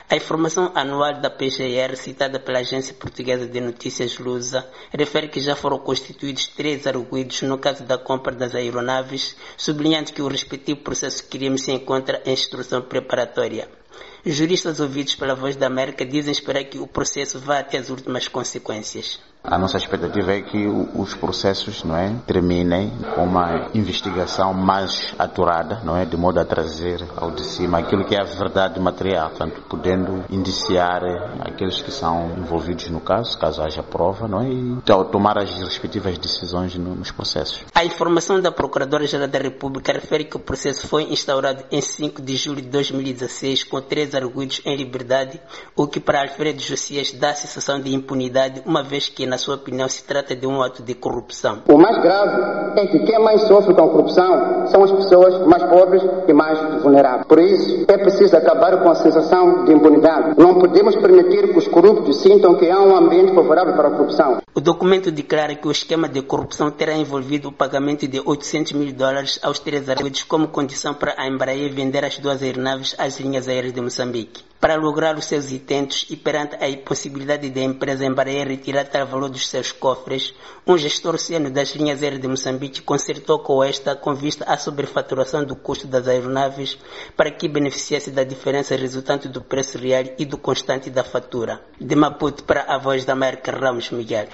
A informação anual da PGR, citada pela Agência Portuguesa de Notícias Lusa, refere que já foram constituídos 3 arguidos no caso da compra das aeronaves, sublinhando que o respectivo processo de crime se encontra em instrução preparatória. Juristas ouvidos pela Voz da América dizem esperar que o processo vá até as últimas consequências. A nossa expectativa é que os processos, terminem com uma investigação mais aturada, de modo a trazer ao de cima aquilo que é a verdade material, portanto, podendo indiciar aqueles que são envolvidos no caso haja prova, e tomar as respectivas decisões nos processos. A informação da Procuradora-Geral da República refere que o processo foi instaurado em 5 de julho de 2016 com 3 arguidos em liberdade, o que para Alfredo Josias dá a sensação de impunidade, uma vez que, na sua opinião, se trata de um ato de corrupção. O mais grave é que quem mais sofre com a corrupção são as pessoas mais pobres e mais vulneráveis. Por isso, é preciso acabar com a sensação de impunidade. Não podemos permitir que os corruptos sintam que há um ambiente favorável para a corrupção. O documento declara que o esquema de corrupção terá envolvido o pagamento de $800 mil aos 3 arguidos como condição para a Embraer vender as 2 aeronaves às linhas aéreas de Moçambique. Para lograr os seus intentos e perante a impossibilidade da empresa Embraer retirar tal valor dos seus cofres, um gestor sênior das linhas aéreas de Moçambique concertou com esta com vista à sobrefaturação do custo das aeronaves para que beneficiasse da diferença resultante do preço real e do constante da fatura. De Maputo para a Voz da América, Ramos Miguel.